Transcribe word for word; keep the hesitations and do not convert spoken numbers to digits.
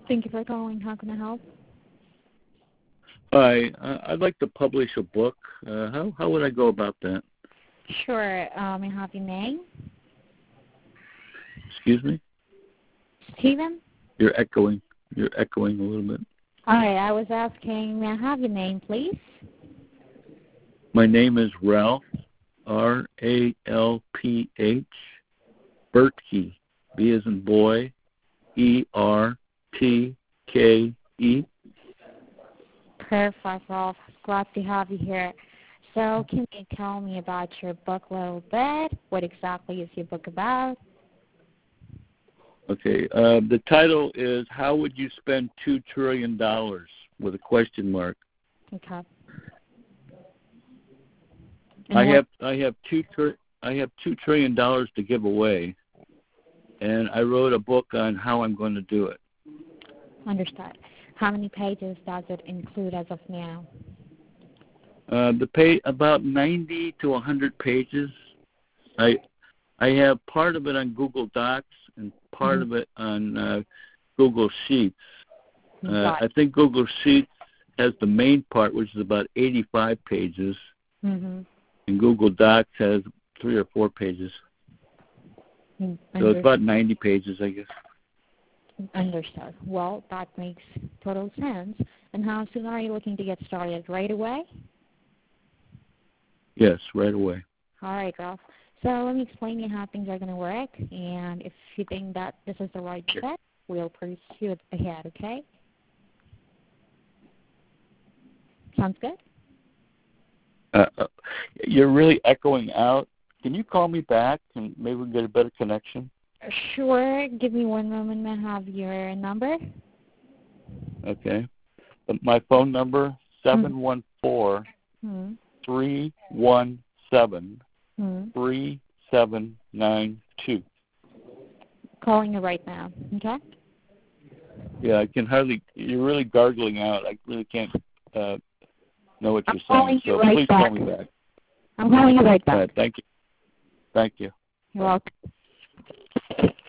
Thank you for calling. How can I help? Hi, uh, I'd like to publish a book. Uh, how how would I go about that? Sure. Um, may I have your name? Excuse me? Stephen? You're echoing. You're echoing a little bit. All right. I was asking, may I have your name, please? My name is Ralph, R A L P H, Bertke, B as in boy, E R T K E. Perfect, Ralph. Glad to have you here. So can you tell me about your book a little bit? What exactly is your book about? Okay, uh, the title is How Would You Spend two trillion dollars with a question mark. Okay. I have I have two tri- I have two trillion dollars to give away, and I wrote a book on how I'm going to do it. Understood. How many pages does it include as of now? Uh, the pay about ninety to one hundred pages. I I have part of it on Google Docs and part Mm-hmm. of it on uh, Google Sheets. Uh, Got I think Google Sheets has the main part, which is about eighty-five pages, mm-hmm. and Google Docs has three or four pages. Mm, So it's about ninety pages, I guess. Understood. Well, that makes total sense. And how soon are you looking to get started? Right away? Yes, right away. All right, Ralph. So let me explain to you how things are going to work. And if you think that this is the right fit, we'll pursue it ahead, okay? Sounds good? Uh, uh, you're really echoing out. Can you call me back and maybe we can get a better connection? Sure. Give me one moment. May I have your number? Okay. Uh, My phone number, seven one four, three one seven, three seven nine two. Calling you right now, okay? Yeah, I can hardly, you're really gargling out. I really can't uh, know what you're I'm saying, so right please back. call me back. I'm calling you right back. All right, thank you. Thank you. You're welcome.